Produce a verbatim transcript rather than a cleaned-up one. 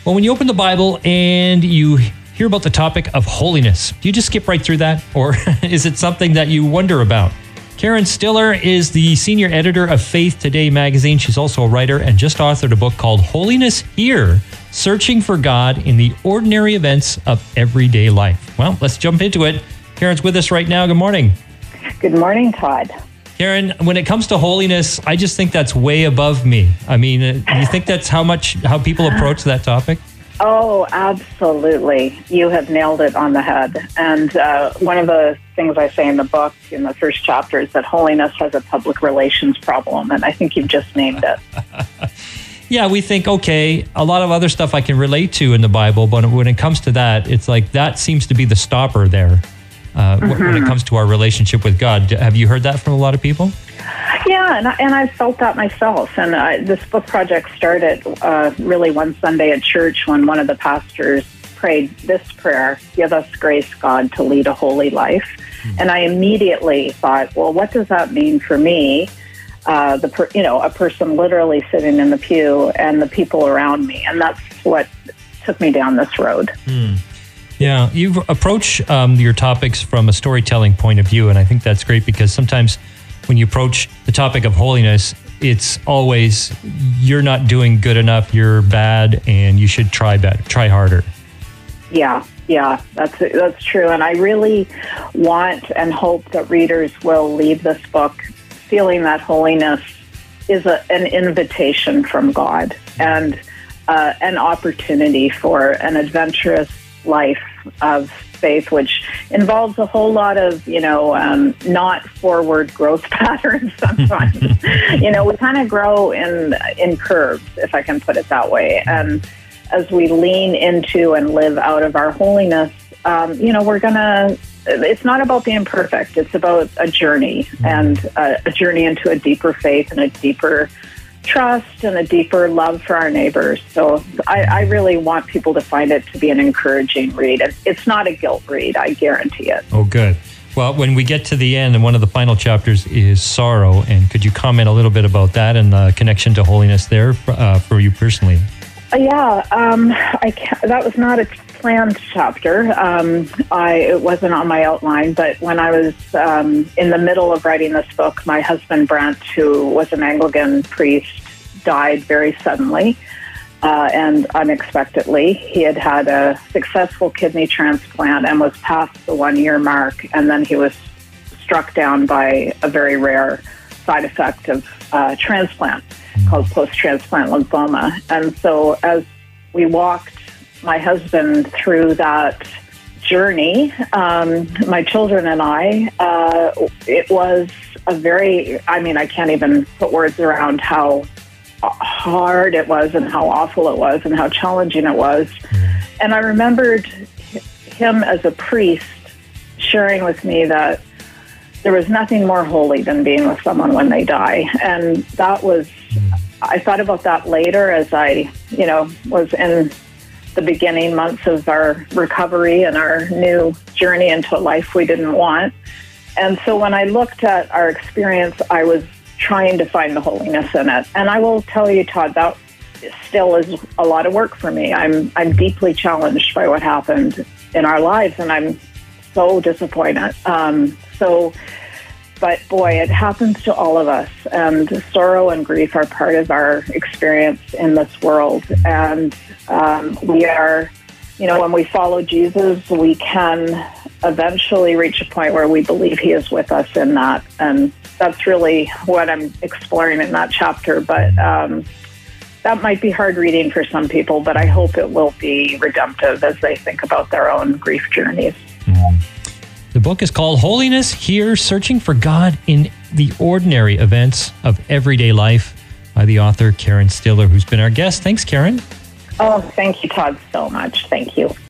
Well, when you open the Bible and you hear about the topic of holiness, do you just skip right through that? Or is it something that you wonder about? Karen Stiller is the senior editor of Faith Today magazine. She's also a writer and just authored a book called Holiness Here, Searching for God in the Ordinary Events of Everyday Life. Well, let's jump into it. Karen's with us right now. Good morning. Good morning, Todd. Karen, when it comes to holiness, I just think that's way above me. I mean, do you think that's how much, how people approach that topic? Oh, absolutely. You have nailed it on the head. And uh, one of the things I say in the book, in the first chapter, is that holiness has a public relations problem. And I think you've just named it. Yeah, we think, okay, a lot of other stuff I can relate to in the Bible, but when it comes to that, it's like that seems to be the stopper there uh, mm-hmm. when it comes to our relationship with God. Have you heard that from a lot of people? Yeah, and I, and I felt that myself. And I, this book project started uh, really one Sunday at church when one of the pastors prayed this prayer: "Give us grace, God, to lead a holy life." Mm-hmm. And I immediately thought, well, what does that mean for me? Uh, the per, you know, a person literally sitting in the pew and the people around me, and that's what took me down this road. Mm. Yeah, you approach um, your topics from a storytelling point of view, and I think that's great because sometimes when you approach the topic of holiness, it's always you're not doing good enough, you're bad, and you should try better, try harder. Yeah, yeah, that's that's true. And I really want and hope that readers will leave this book feeling that holiness is a, an invitation from God and uh, an opportunity for an adventurous life of faith, which involves a whole lot of, you know, um, not forward growth patterns sometimes. You know, we kind of grow in in curves, if I can put it that way. And as we lean into and live out of our holiness, um, you know, we're going to, it's not about being perfect. It's about a journey and a, a journey into a deeper faith and a deeper trust and a deeper love for our neighbors. So I, I really want people to find it to be an encouraging read. It's not a guilt read, I guarantee it. Oh, good. Well, when we get to the end, and one of the final chapters is sorrow, and could you comment a little bit about that and the connection to holiness there uh, for you personally? Uh, yeah, um, I can't, that was not a planned chapter. Um, I it wasn't on my outline, but when I was um, in the middle of writing this book, my husband Brent, who was an Anglican priest, died very suddenly uh, and unexpectedly. He had had a successful kidney transplant and was past the one-year mark, and then he was struck down by a very rare side effect of uh, transplant called post-transplant lymphoma. And so as we walked my husband through that journey, um, my children and I, uh, it was a very, I mean, I can't even put words around how hard it was and how awful it was and how challenging it was. And I remembered him as a priest sharing with me that there was nothing more holy than being with someone when they die. And that was, I thought about that later as I, you know, was in the beginning months of our recovery and our new journey into a life we didn't want. And so when I looked at our experience, I was trying to find the holiness in it. And I will tell you, Todd, that still is a lot of work for me. I'm I'm deeply challenged by what happened in our lives, and I'm so disappointed. Um, so, but boy, it happens to all of us, and sorrow and grief are part of our experience in this world. And um, we are, you know, when we follow Jesus, we can eventually reach a point where we believe he is with us in that. And that's really what I'm exploring in that chapter. But um, that might be hard reading for some people, but I hope it will be redemptive as they think about their own grief journeys. Mm. The book is called Holiness Here, Searching for God in the Ordinary Events of Everyday Life by the author Karen Stiller, who's been our guest. Thanks, Karen. Oh, thank you, Todd, so much. Thank you.